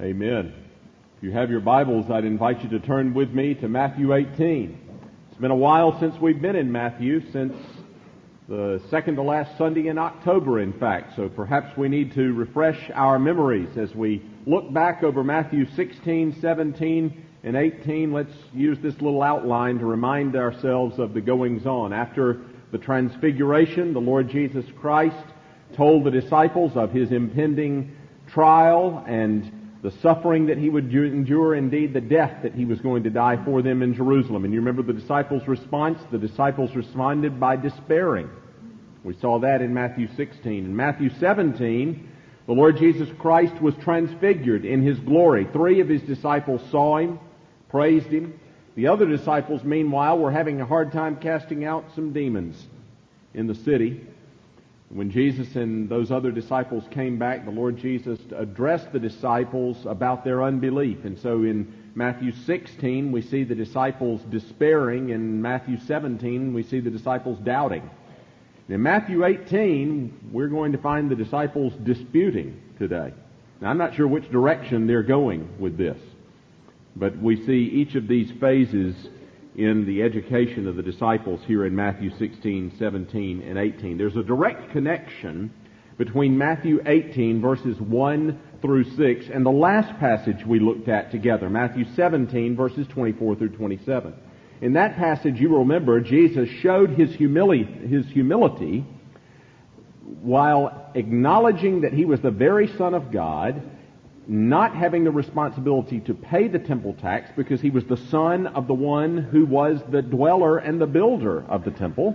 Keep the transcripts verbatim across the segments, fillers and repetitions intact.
Amen. If you have your Bibles, I'd invite you to turn with me to Matthew eighteen. It's been a while since we've been in Matthew, since the second to last Sunday in October, in fact. So perhaps we need to refresh our memories as we look back over Matthew sixteen, seventeen, and eighteen. Let's use this little outline to remind ourselves of the goings-on. After the Transfiguration, the Lord Jesus Christ told the disciples of His impending trial and the suffering that He would endure, indeed the death that He was going to die for them in Jerusalem. And you remember the disciples' response? The disciples responded by despairing. We saw that in Matthew sixteen. In Matthew seventeen, the Lord Jesus Christ was transfigured in His glory. Three of His disciples saw Him, praised Him. The other disciples, meanwhile, were having a hard time casting out some demons in the city. When Jesus and those other disciples came back, the Lord Jesus addressed the disciples about their unbelief. And so in Matthew sixteen, we see the disciples despairing. In Matthew seventeen, we see the disciples doubting. In Matthew eighteen, we're going to find the disciples disputing today. Now, I'm not sure which direction they're going with this, but we see each of these phases in the education of the disciples here in Matthew sixteen, seventeen, and eighteen. There's a direct connection between Matthew eighteen, verses one through six, and the last passage we looked at together, Matthew seventeen, verses twenty-four through twenty-seven. In that passage, you will remember, Jesus showed his humility, his humility while acknowledging that He was the very Son of God, not having the responsibility to pay the temple tax because He was the son of the one who was the dweller and the builder of the temple.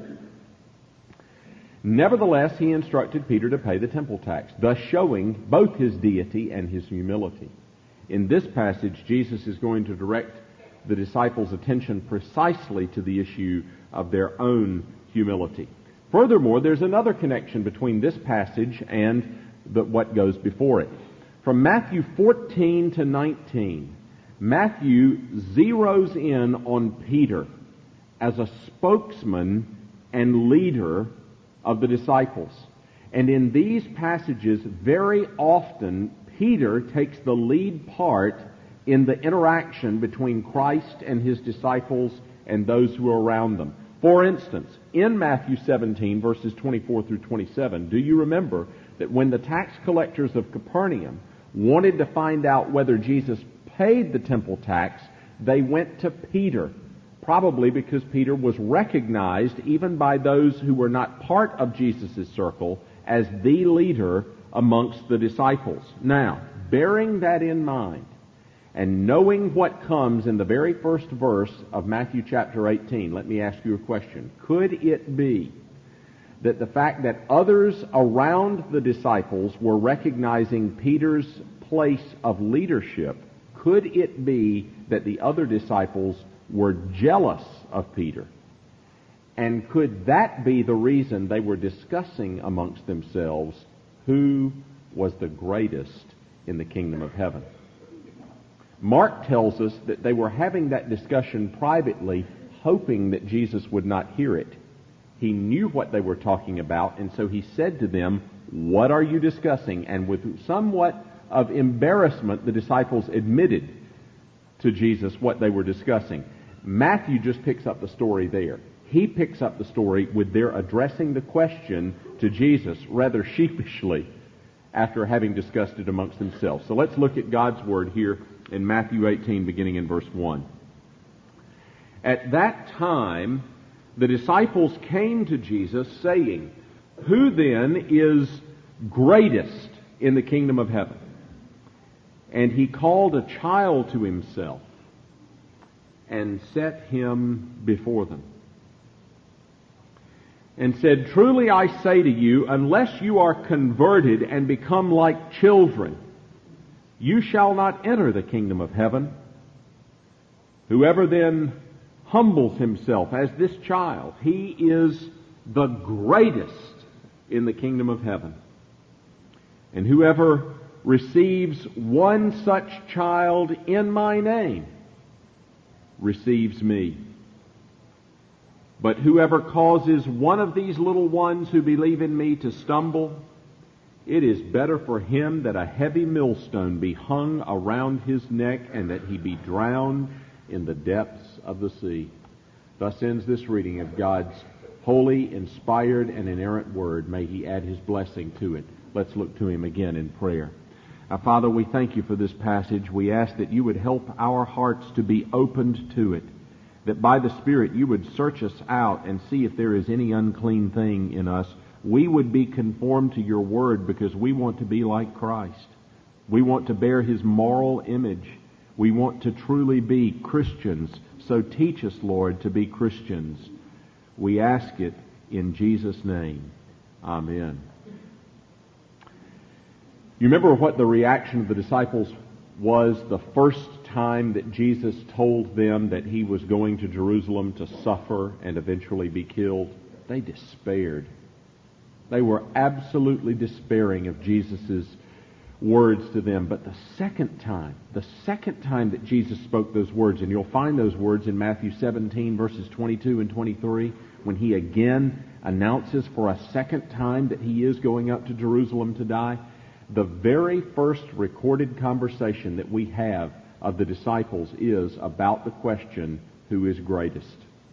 Nevertheless, He instructed Peter to pay the temple tax, thus showing both His deity and His humility. In this passage, Jesus is going to direct the disciples' attention precisely to the issue of their own humility. Furthermore, there's another connection between this passage and the, what goes before it. From Matthew fourteen to nineteen, Matthew zeroes in on Peter as a spokesman and leader of the disciples. And in these passages, very often, Peter takes the lead part in the interaction between Christ and His disciples and those who are around them. For instance, in Matthew seventeen, verses twenty-four through twenty-seven, do you remember that when the tax collectors of Capernaum wanted to find out whether Jesus paid the temple tax, they went to Peter, probably because Peter was recognized even by those who were not part of Jesus' circle as the leader amongst the disciples. Now, bearing that in mind, and knowing what comes in the very first verse of Matthew chapter eighteen, let me ask you a question. Could it be that the fact that others around the disciples were recognizing Peter's place of leadership, could it be that the other disciples were jealous of Peter? And could that be the reason they were discussing amongst themselves who was the greatest in the kingdom of heaven? Mark tells us that they were having that discussion privately, hoping that Jesus would not hear it. He knew what they were talking about, and so He said to them, "What are you discussing?" And with somewhat of embarrassment, the disciples admitted to Jesus what they were discussing. Matthew just picks up the story there. He picks up the story with their addressing the question to Jesus rather sheepishly after having discussed it amongst themselves. So let's look at God's Word here in Matthew eighteen, beginning in verse one. At that time, the disciples came to Jesus, saying, "Who then is greatest in the kingdom of heaven?" And He called a child to Himself and set him before them, and said, "Truly I say to you, unless you are converted and become like children, you shall not enter the kingdom of heaven. Whoever then humbles himself as this child, he is the greatest in the kingdom of heaven. And whoever receives one such child in my name receives me. But whoever causes one of these little ones who believe in me to stumble, It is better for him that a heavy millstone be hung around his neck and that he be drowned in the depths of the sea. Thus ends this reading of God's holy, inspired, and inerrant word. May he add his blessing to it. Let's look to him again in prayer. Now, Father, we thank you for this passage. We ask that you would help our hearts to be opened to it, that by the Spirit you would search us out and see if there is any unclean thing in us. We would be conformed to your word because we want to be like Christ. We want to bear his moral image. We want to truly be Christians. So teach us, Lord, to be Christians. We ask it in Jesus' name. Amen. You remember what the reaction of the disciples was the first time that Jesus told them that he was going to Jerusalem to suffer and eventually be killed? They despaired. They were absolutely despairing of Jesus' words to them. But the second time, the second time that Jesus spoke those words, and you'll find those words in Matthew seventeen, verses twenty-two and twenty-three, when he again announces for a second time that he is going up to Jerusalem to die, the very first recorded conversation that we have of the disciples is about the question, who is greatest?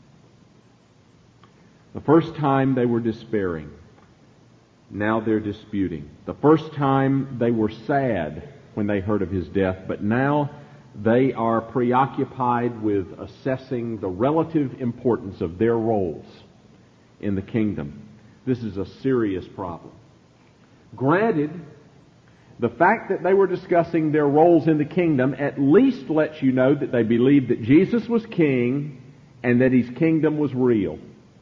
The first time they were despairing. Now they're disputing. The first time they were sad when they heard of his death, but now they are preoccupied with assessing the relative importance of their roles in the kingdom. This is a serious problem. Granted, the fact that they were discussing their roles in the kingdom at least lets you know that they believed that Jesus was king and that his kingdom was real.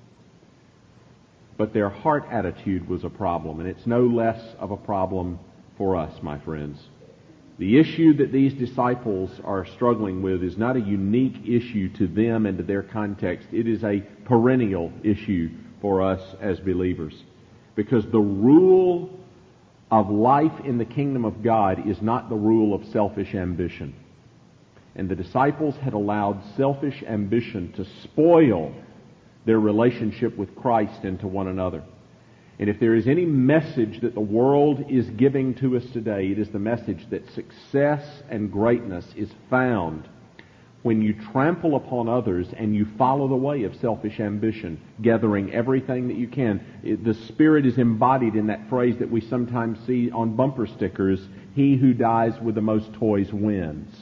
But their heart attitude was a problem, and it's no less of a problem for us, my friends. The issue that these disciples are struggling with is not a unique issue to them and to their context. It is a perennial issue for us as believers. Because the rule of life in the kingdom of God is not the rule of selfish ambition. And the disciples had allowed selfish ambition to spoil their relationship with Christ and to one another. And if there is any message that the world is giving to us today, it is the message that success and greatness is found when you trample upon others and you follow the way of selfish ambition, gathering everything that you can. It, the Spirit is embodied in that phrase that we sometimes see on bumper stickers, he who dies with the most toys wins.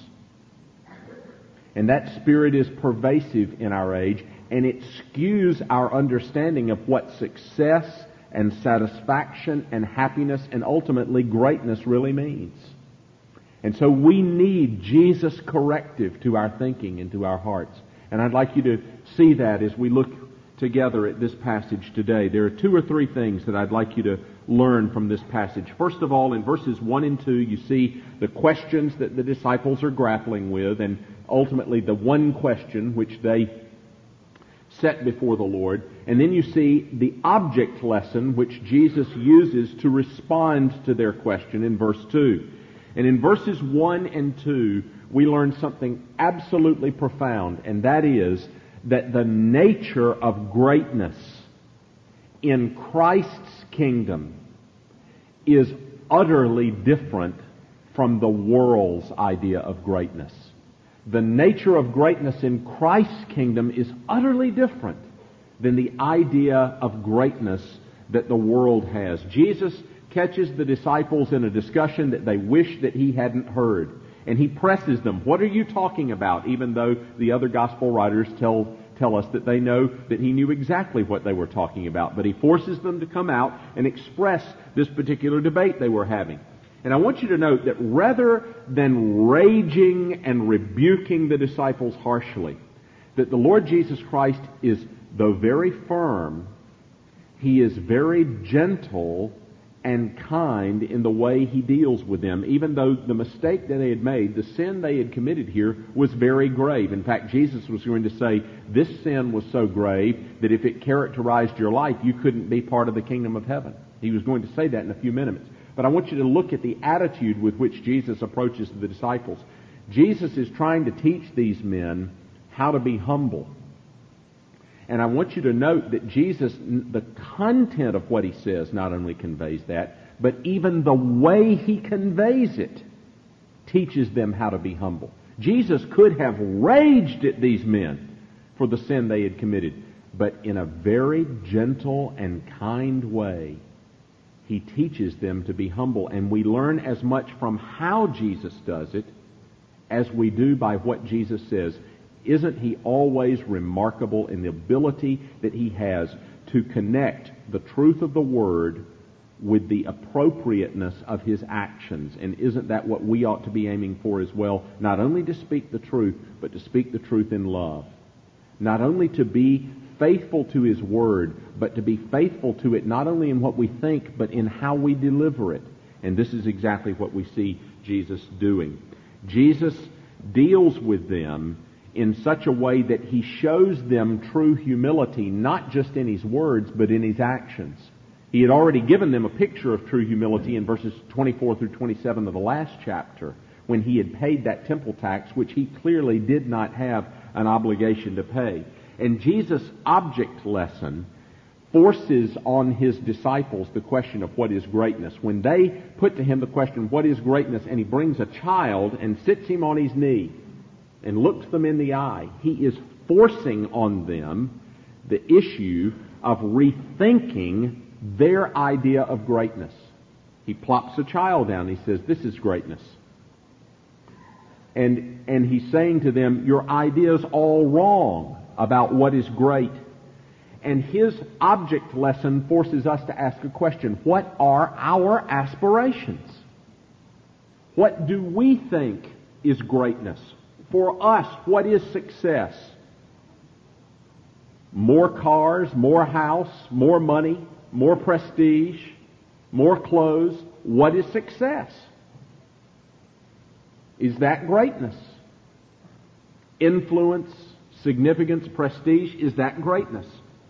And that spirit is pervasive in our age, and it skews our understanding of what success and satisfaction and happiness and ultimately greatness really means. And so we need Jesus' corrective to our thinking and to our hearts. And I'd like you to see that as we look together at this passage today. There are two or three things that I'd like you to learn from this passage. First of all, in verses one and two, you see the questions that the disciples are grappling with, and ultimately the one question which they set before the Lord. And then you see the object lesson which Jesus uses to respond to their question in verse two. And in verses one and two, we learn something absolutely profound, and that is that the nature of greatness in Christ's kingdom is utterly different from the world's idea of greatness. The nature of greatness in Christ's kingdom is utterly different than the idea of greatness that the world has. Jesus catches the disciples in a discussion that they wish that he hadn't heard. And he presses them, what are you talking about? Even though the other gospel writers tell, tell us that they know that he knew exactly what they were talking about. But he forces them to come out and express this particular debate they were having. And I want you to note that rather than raging and rebuking the disciples harshly, that the Lord Jesus Christ is, though very firm, he is very gentle and kind in the way he deals with them, even though the mistake that they had made, the sin they had committed here, was very grave. In fact, Jesus was going to say, this sin was so grave that if it characterized your life, you couldn't be part of the kingdom of heaven. He was going to say that in a few minutes. But I want you to look at the attitude with which Jesus approaches the disciples. Jesus is trying to teach these men how to be humble. And I want you to note that Jesus, the content of what he says not only conveys that, but even the way he conveys it teaches them how to be humble. Jesus could have raged at these men for the sin they had committed, but in a very gentle and kind way, he teaches them to be humble. And we learn as much from how Jesus does it as we do by what Jesus says. Isn't he always remarkable in the ability that he has to connect the truth of the Word with the appropriateness of his actions? And isn't that what we ought to be aiming for as well? Not only to speak the truth, but to speak the truth in love. Not only to be faithful to his Word, but to be faithful to it not only in what we think, but in how we deliver it. And this is exactly what we see Jesus doing. Jesus deals with them in such a way that he shows them true humility, not just in his words, but in his actions. He had already given them a picture of true humility in verses twenty-four through twenty-seven of the last chapter, when he had paid that temple tax, which he clearly did not have an obligation to pay. And Jesus' object lesson forces on his disciples the question of what is greatness. When they put to him the question, what is greatness? And he brings a child and sits him on his knee and looks them in the eye, he is forcing on them the issue of rethinking their idea of greatness. He plops a child down. He says, this is greatness. And, and he's saying to them, your idea's all wrong about what is great. And his object lesson forces us to ask a question. What are our aspirations? What do we think is greatness? For us, what is success? More cars, more house, more money, more prestige, more clothes. What is success? Is that greatness? Influence, significance, prestige, is that greatness?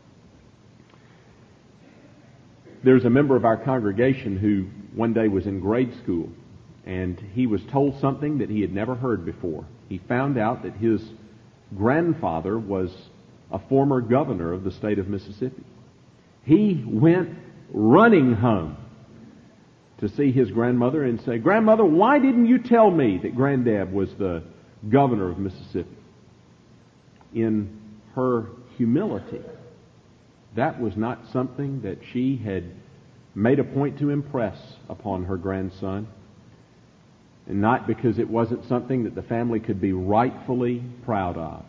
There's a member of our congregation who one day was in grade school, and he was told something that he had never heard before. He found out that his grandfather was a former governor of the state of Mississippi. He went running home to see his grandmother and say, Grandmother, why didn't you tell me that Granddad was the governor of Mississippi? In her humility, that was not something that she had made a point to impress upon her grandson. And not because it wasn't something that the family could be rightfully proud of,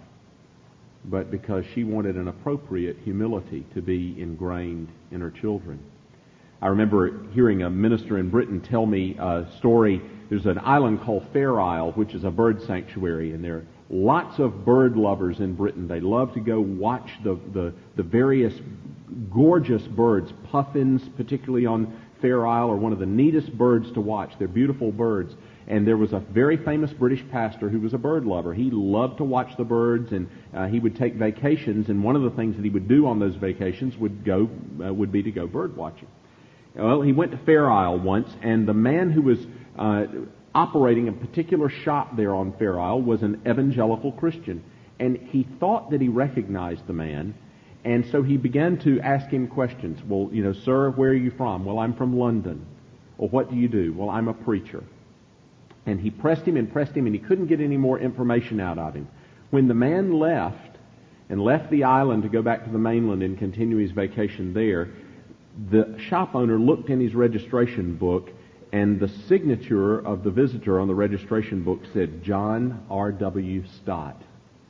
but because she wanted an appropriate humility to be ingrained in her children. I remember hearing a minister in Britain tell me a story. There's an island called Fair Isle, which is a bird sanctuary, and there are lots of bird lovers in Britain. They love to go watch the, the, the various gorgeous birds. Puffins, particularly on Fair Isle, are one of the neatest birds to watch. They're beautiful birds. And there was a very famous British pastor who was a bird lover. He loved to watch the birds, and uh, he would take vacations. And one of the things that he would do on those vacations would go uh, would be to go bird watching. Well, he went to Fair Isle once, and the man who was uh, operating a particular shop there on Fair Isle was an evangelical Christian, and he thought that he recognized the man. And so he began to ask him questions. Well, you know, sir, where are you from? Well, I'm from London. Well, what do you do? Well, I'm a preacher. And he pressed him and pressed him, and he couldn't get any more information out of him. When the man left, and left the island to go back to the mainland and continue his vacation there, the shop owner looked in his registration book, and the signature of the visitor on the registration book said, John R W Stott.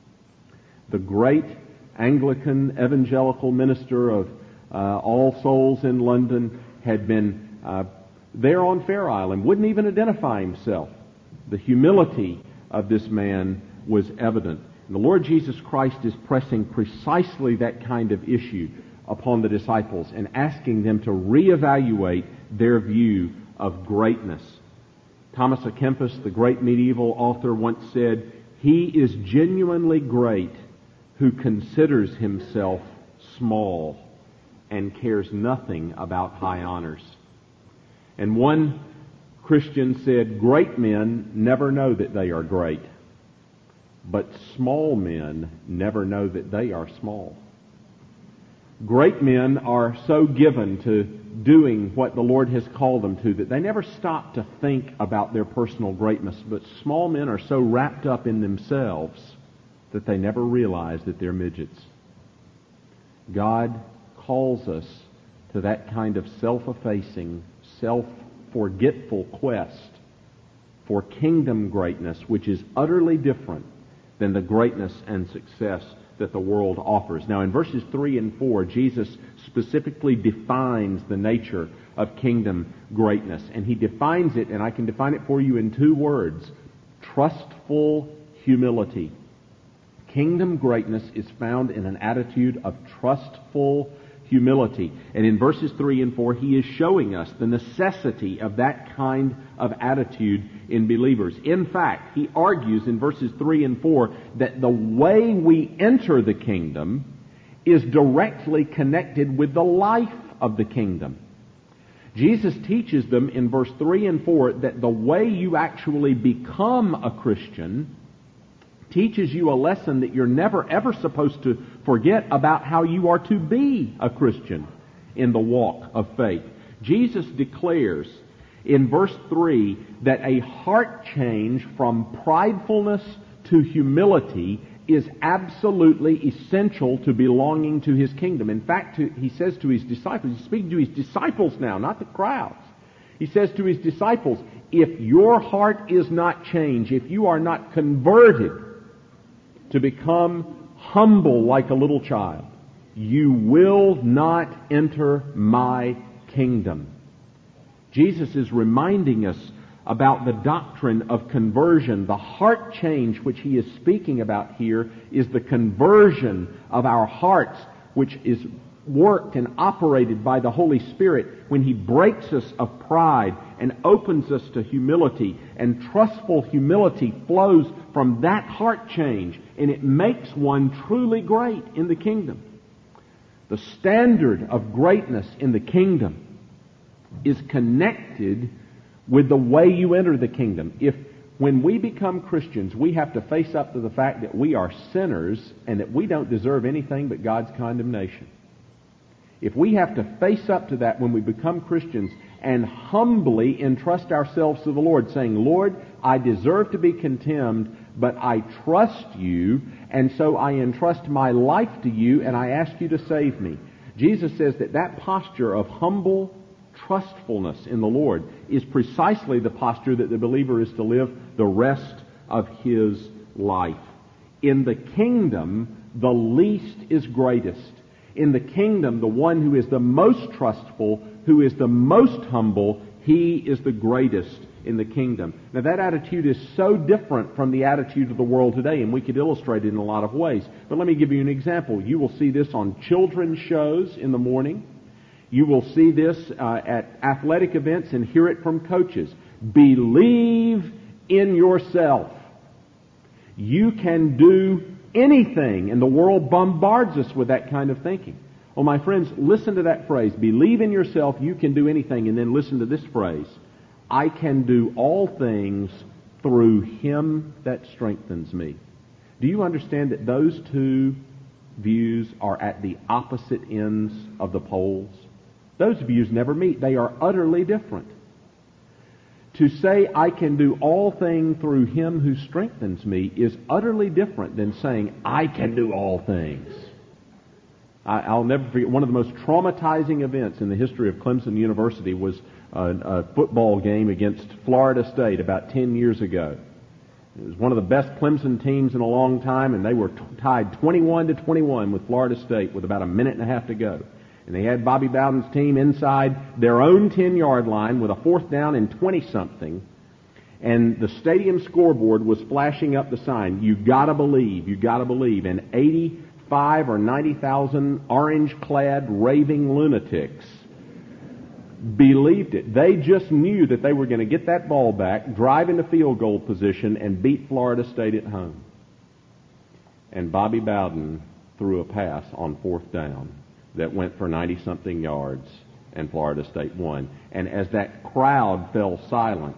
The great Anglican evangelical minister of uh, All Souls in London had been uh, there on Fair Isle and wouldn't even identify himself. The humility of this man was evident. And the Lord Jesus Christ is pressing precisely that kind of issue upon the disciples and asking them to reevaluate their view of greatness. Thomas à Kempis, the great medieval author, once said, he is genuinely great who considers himself small and cares nothing about high honors. And one Christian said, great men never know that they are great, but small men never know that they are small. Great men are so given to doing what the Lord has called them to, that they never stop to think about their personal greatness. But small men are so wrapped up in themselves that they never realize that they're midgets. God calls us to that kind of self-effacing, self-forgetful quest for kingdom greatness, which is utterly different than the greatness and success that the world offers. Now, in verses three and four, Jesus specifically defines the nature of kingdom greatness. And he defines it, and I can define it for you in two words: trustful humility. Kingdom greatness is found in an attitude of trustful humility. And in verses three and four, he is showing us the necessity of that kind of attitude in believers. In fact, he argues in verses three and four that the way we enter the kingdom is directly connected with the life of the kingdom. Jesus teaches them in verse three and four that the way you actually become a Christian teaches you a lesson that you're never ever supposed to forget about how you are to be a Christian in the walk of faith. Jesus declares in verse three that a heart change from pridefulness to humility is absolutely essential to belonging to His kingdom. In fact, to, he says to His disciples, he's speaking to His disciples now, not the crowds. He says to His disciples, if your heart is not changed, if you are not converted to become humble like a little child, you will not enter my kingdom. Jesus is reminding us about the doctrine of conversion. The heart change which he is speaking about here is the conversion of our hearts, which is worked and operated by the Holy Spirit when He breaks us of pride and opens us to humility. And trustful humility flows from that heart change, and it makes one truly great in the kingdom. The standard of greatness in the kingdom is connected with the way you enter the kingdom. If when we become Christians, we have to face up to the fact that we are sinners and that we don't deserve anything but God's condemnation. If we have to face up to that when we become Christians and humbly entrust ourselves to the Lord, saying, Lord, I deserve to be condemned, but I trust you, and so I entrust my life to you, and I ask you to save me. Jesus says that that posture of humble trustfulness in the Lord is precisely the posture that the believer is to live the rest of his life. In the kingdom, the least is greatest. In the kingdom, the one who is the most trustful, who is the most humble, he is the greatest in the kingdom. Now, that attitude is so different from the attitude of the world today, and we could illustrate it in a lot of ways. But let me give you an example. You will see this on children's shows in the morning. You will see this uh, at athletic events and hear it from coaches. Believe in yourself. You can do anything, and the world bombards us with that kind of thinking. Well, my friends, listen to that phrase. Believe in yourself, you can do anything. And then listen to this phrase. I can do all things through Him that strengthens me. Do you understand that those two views are at the opposite ends of the poles? Those views never meet. They are utterly different. To say I can do all things through Him who strengthens me is utterly different than saying I can do all things. I, I'll never forget, one of the most traumatizing events in the history of Clemson University was a, a football game against Florida State about ten years ago. It was one of the best Clemson teams in a long time, and they were t- tied twenty-one to twenty-one with Florida State with about a minute and a half to go. And they had Bobby Bowden's team inside their own ten-yard line with a fourth down and twenty-something. And the stadium scoreboard was flashing up the sign, you gotta believe, you gotta believe. And eighty-five or ninety thousand orange-clad raving lunatics believed it. They just knew that they were going to get that ball back, drive into field goal position, and beat Florida State at home. And Bobby Bowden threw a pass on fourth down that went for ninety-something yards, and Florida State won. And as that crowd fell silent,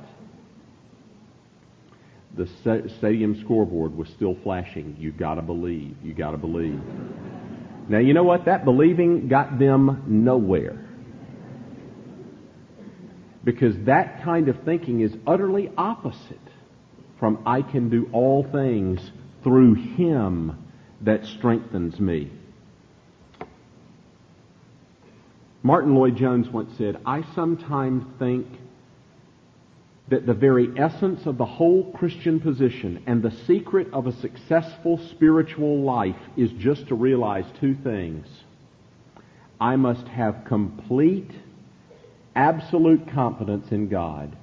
the stadium scoreboard was still flashing, you gotta believe, you gotta believe. Now, you know what? That believing got them nowhere. Because that kind of thinking is utterly opposite from I can do all things through Him that strengthens me. Martin Lloyd-Jones once said, I sometimes think that the very essence of the whole Christian position and the secret of a successful spiritual life is just to realize two things. I must have complete, absolute confidence in God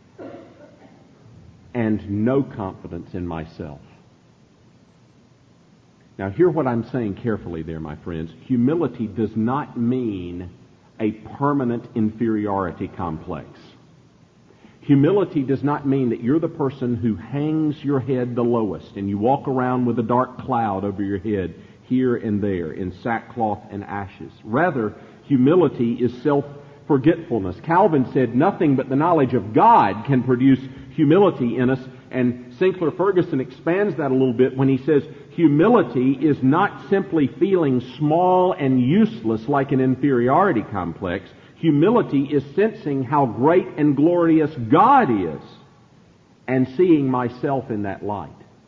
and no confidence in myself. Now, hear what I'm saying carefully there, my friends. Humility does not mean a permanent inferiority complex. Humility does not mean that you're the person who hangs your head the lowest and you walk around with a dark cloud over your head here and there in sackcloth and ashes. Rather, humility is self-forgetfulness. Calvin said nothing but the knowledge of God can produce humility in us, and Sinclair Ferguson expands that a little bit when he says humility is not simply feeling small and useless like an inferiority complex. Humility is sensing how great and glorious God is and seeing myself in that light.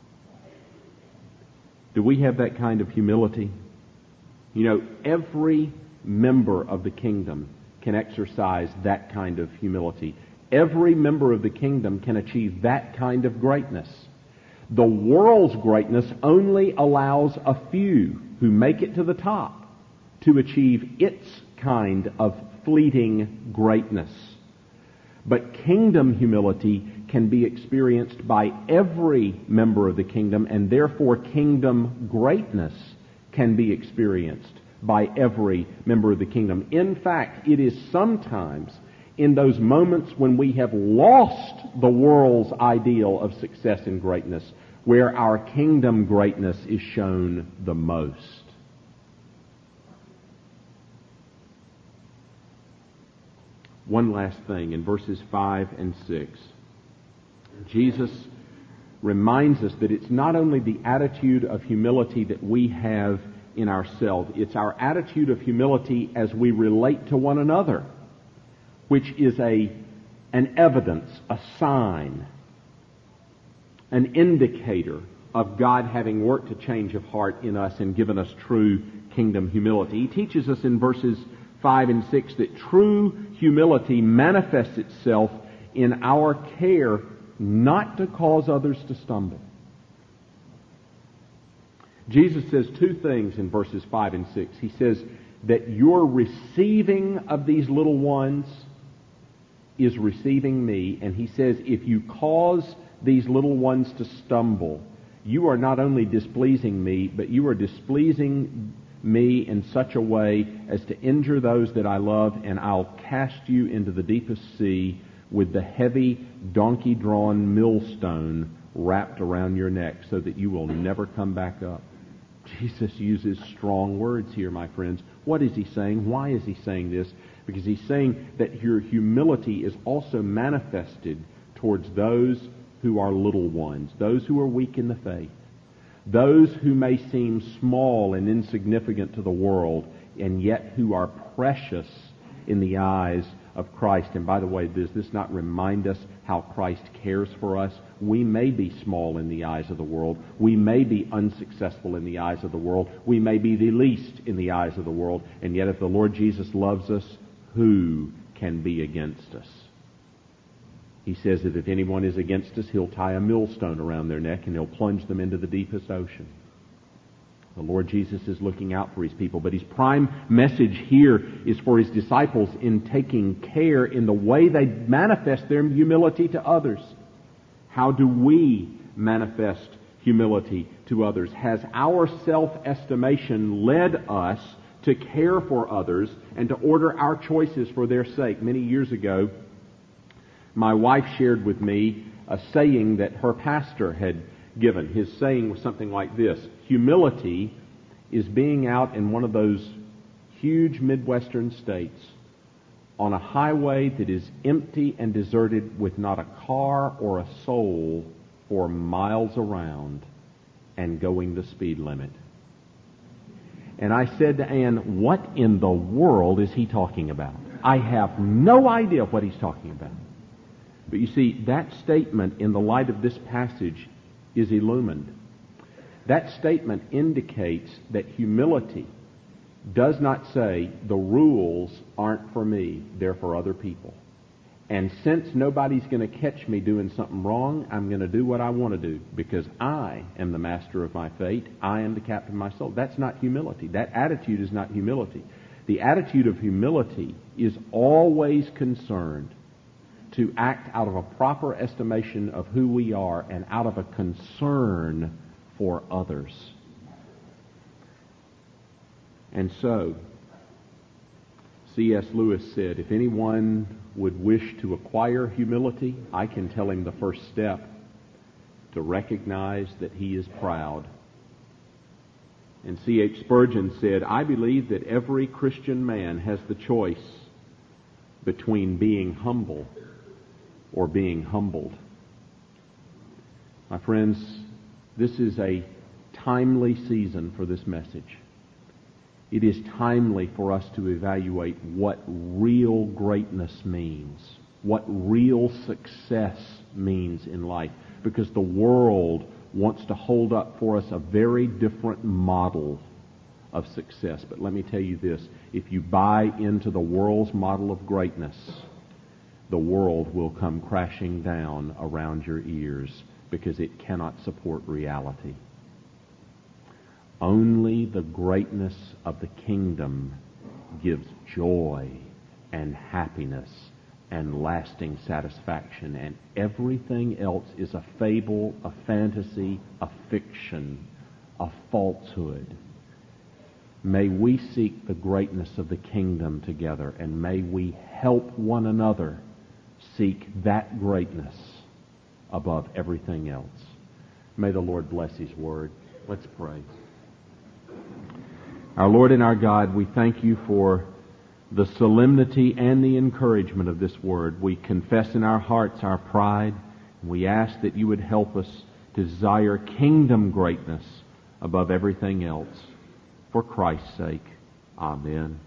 Do we have that kind of humility? You know, every member of the kingdom can exercise that kind of humility. Every member of the kingdom can achieve that kind of greatness. The world's greatness only allows a few who make it to the top to achieve its kind of fleeting greatness. But kingdom humility can be experienced by every member of the kingdom, and therefore kingdom greatness can be experienced by every member of the kingdom. In fact, it is sometimes in those moments when we have lost the world's ideal of success and greatness where our kingdom greatness is shown the most. One last thing, in verses five and six, Jesus reminds us that it's not only the attitude of humility that we have in ourselves, it's our attitude of humility as we relate to one another, which is a an evidence, a sign, an indicator of God having worked a change of heart in us and given us true kingdom humility. He teaches us in verses five and six that true humility manifests itself in our care not to cause others to stumble. Jesus says two things in verses five and six. He says that your receiving of these little ones is receiving me, and he says if you cause these little ones to stumble, you are not only displeasing me, but you are displeasing me in such a way as to injure those that I love, and I'll cast you into the deepest sea with the heavy donkey-drawn millstone wrapped around your neck so that you will never come back up. Jesus uses strong words here, my friends. What is he saying? Why is he saying this? Because he's saying that your humility is also manifested towards those who are little ones, those who are weak in the faith, those who may seem small and insignificant to the world, and yet who are precious in the eyes of Christ. And by the way, does this not remind us how Christ cares for us? We may be small in the eyes of the world. We may be unsuccessful in the eyes of the world. We may be the least in the eyes of the world. And yet if the Lord Jesus loves us, who can be against us? He says that if anyone is against us, he'll tie a millstone around their neck and he'll plunge them into the deepest ocean. The Lord Jesus is looking out for his people, but his prime message here is for his disciples in taking care in the way they manifest their humility to others. How do we manifest humility to others? Has our self-estimation led us to care for others and to order our choices for their sake? Many years ago, my wife shared with me a saying that her pastor had given. His saying was something like this: humility is being out in one of those huge Midwestern states on a highway that is empty and deserted with not a car or a soul for miles around and going the speed limit. And I said to Ann, what in the world is he talking about? I have no idea what he's talking about. But you see, that statement in the light of this passage is illumined. That statement indicates that humility does not say the rules aren't for me, they're for other people. And since nobody's going to catch me doing something wrong, I'm going to do what I want to do because I am the master of my fate. I am the captain of my soul. That's not humility. That attitude is not humility. The attitude of humility is always concerned to act out of a proper estimation of who we are and out of a concern for others. And so, C S Lewis said, if anyone would wish to acquire humility, I can tell him the first step to recognize that he is proud. And C H Spurgeon said, I believe that every Christian man has the choice between being humble or being humbled. My friends, this is a timely season for this message. It is timely for us to evaluate what real greatness means, what real success means in life, because the world wants to hold up for us a very different model of success. But let me tell you this, if you buy into the world's model of greatness, the world will come crashing down around your ears because it cannot support reality. Only the greatness of the kingdom gives joy and happiness and lasting satisfaction, and everything else is a fable, a fantasy, a fiction, a falsehood. May we seek the greatness of the kingdom together, and may we help one another seek that greatness above everything else. May the Lord bless His word. Let's pray. Our Lord and our God, we thank you for the solemnity and the encouragement of this word. We confess in our hearts our pride, and we ask that you would help us to desire kingdom greatness above everything else. For Christ's sake, amen.